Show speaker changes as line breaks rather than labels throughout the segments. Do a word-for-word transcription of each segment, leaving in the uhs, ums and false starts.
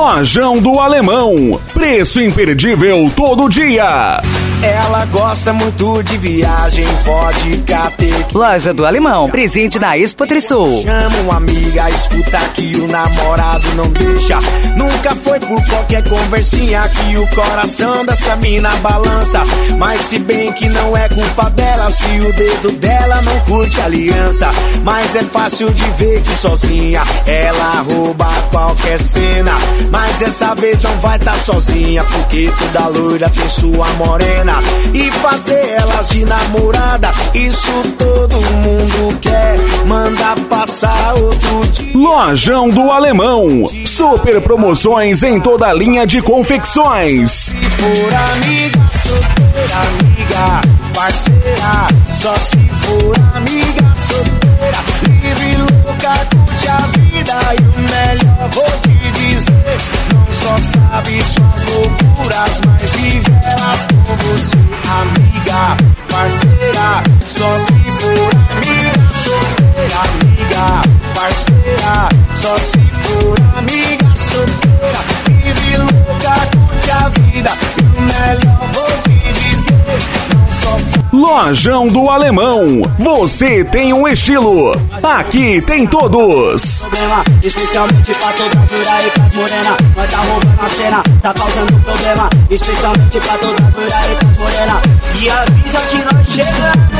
Lojão do Alemão, preço imperdível todo dia.
Ela gosta muito de viagem, pode cater.
Loja do Alemão, presente na Expo Trisul.
Chama uma amiga, escuta que o namorado não deixa. Nunca foi por qualquer conversinha que o coração dessa mina balança. Mas se bem que não é culpa dela, se o dedo dela não curte aliança. Mas é fácil de ver que sozinha ela rouba qualquer cena. Mas dessa vez não vai tá sozinha, porque toda loira tem sua morena. E fazer elas de namorada, isso todo mundo quer. Manda passar outro dia.
Lojão do Alemão, super promoções em toda a linha de confecções.
Se for amiga, solteira, amiga, parceira. Só se for amiga, solteira, livre, louca, curte a vida. E o melhor vou te dizer, não só sabe suas loucuras, mas vive elas com você. Amiga, parceira, só se for amiga, solteira, amiga, parceira. Só se for amiga, solteira, vive louca, curte a vida. E o melhor vou te dizer, não só sabe.
Lojão do Alemão, você tem um estilo, aqui tem todos.
Problema, especialmente pra toda dura e pras morena. Nós tá roubando a cena, tá causando problema, especialmente pra toda dura e pras morena. E avisa que nós chegamos.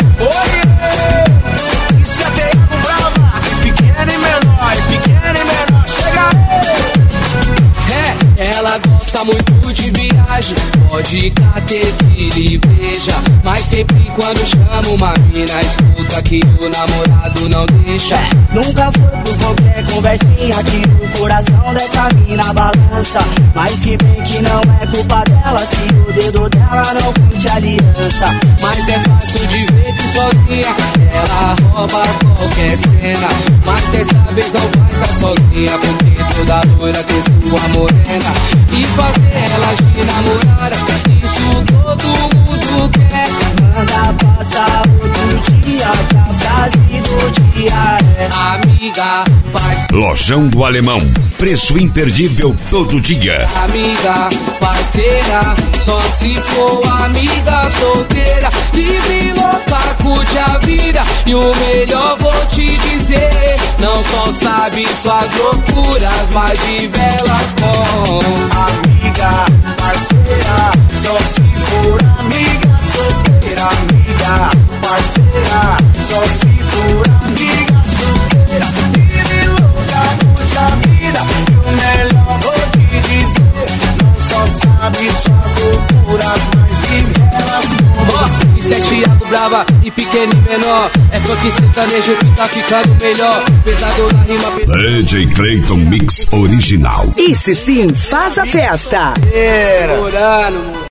Oi, isso é tempo brava, pequeno e menor, pequeno e menor, chega aí.
É, ela gosta muito de viagem, pode cater que beija, mas sempre quando chama uma mina, escuta que o namorado não deixa.
É, nunca foi por qualquer conversinha que o coração dessa mina balança. Mas se bem que não é culpa dela, se o dedo dela não curte aliança.
Mas é fácil de ver que sozinha ela rouba qualquer cena. Mas dessa vez não vai tá sozinha, porque toda loira tem sua morena. E fazer elas de namoradas, isso todo mundo quer.
Manda passar outro dia, que a frase do dia é
amiga, parceira.
Lojão do Alemão, preço imperdível todo dia.
Amiga, parceira, só se for amiga solteira, livre, louca, curte a vida. E o melhor vou te dizer, não só sabe suas loucuras, mas vive elas com.
Amiga, parceira, só se for amiga, solteira, amiga, parceira. Só se for amiga, solteira, livre, louca, curte a vida. E o melhor vou te dizer, não só sabe suas loucuras, mas vive elas com você.
Oh, isso é Thiago Brava e pequeno e menor, é funk sertanejo que tá ficando melhor. Pesado na rima,
D J Clayton Mix Original.
Esse sim faz a festa.
Orano,